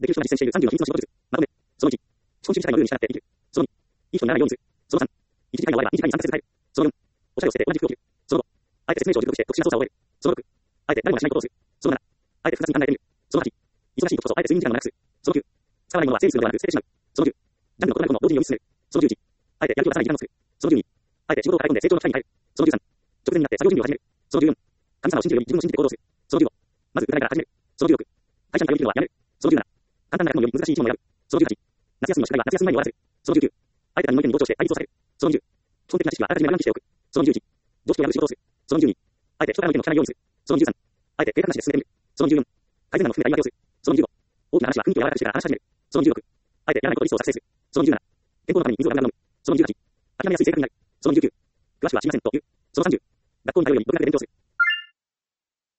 できる人が実践している30の秘密の仕事術。まとめ。その1、資本主義社会のルールに従って生きる。その2、いい人にならないようにする。その3、一次会が終われば二次会に参加せず帰る。その4、おしゃれを捨てて同じ服を着る。その5、あえて説明書を熟読して特殊な操作を覚える。その6、あえて誰もがしないことをする。その7、あえて複雑に考えてみる。その8、忙しい時こそあえて睡眠時間を長くする。その9、使わないものは整理するのではなく捨ててしまう。その10、ジャンルの異なることの同時に読み進める。その11、あえてやる気を出さない時間を作る。その12、あえて仕事を抱え込んで成長の機会に入る。その13、直前になって作業準備を始める。その14、神様を信じるより自分を信じて行動する。その15、まず疑いから始める。その16、会社に通い切るのはやめる。その17、簡単な学問より難しい一問を選ぶ。その18、夏休みの宿題は夏休み前に終わらせる。その19、あえて他人の意見に同調して対立を避ける。その20、基本的な知識はあらかじめ丸暗記しておく。その21、常識を破る仕事をする。その22、あえて人からの意見を聞かないようにする。その23、あえて計画なしで進めてみる。その24、改善案も含めた言い訳をする。その25、大きな話は雰囲気を柔らかくしてから話し始める。その26、あえてやらないことリストを作成する。その27、健康のために水をガンガン飲む。その28、諦めやすい性格になる。その29、詳しくはしませんという。その30、学校に通うより独学で勉強する。